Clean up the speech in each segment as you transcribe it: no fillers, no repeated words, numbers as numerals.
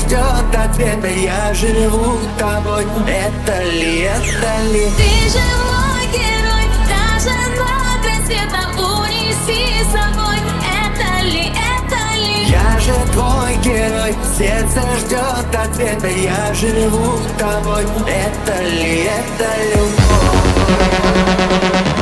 ждет ответа, я живу тобой. Это ли, это ли? Ты же мой герой, даже на край света унеси с собой. Это ли, это ли? Я же твой герой, сердце ждет ответа, я живу тобой. Это ли, это любовь?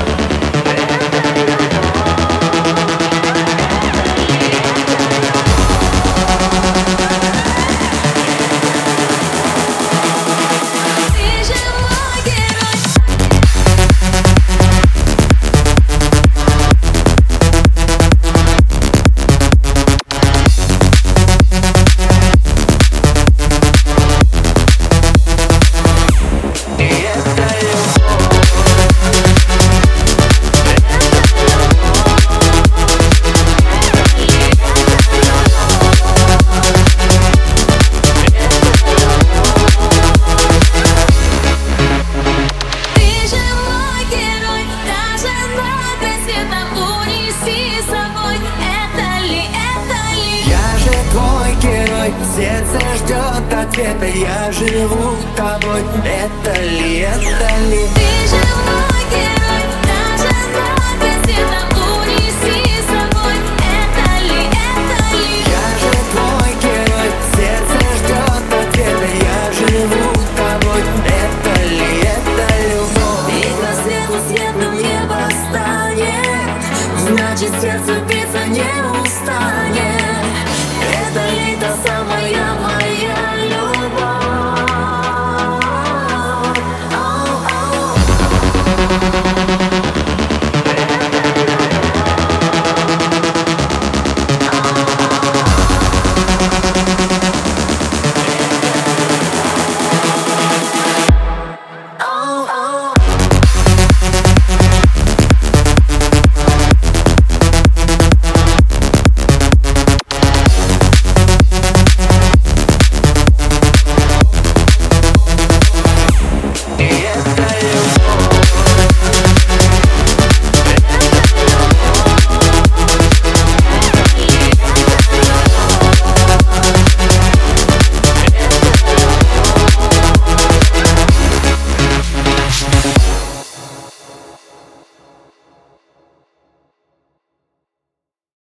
Сердце ждет ответа, я живу тобой. Это ли, это ли? Ты же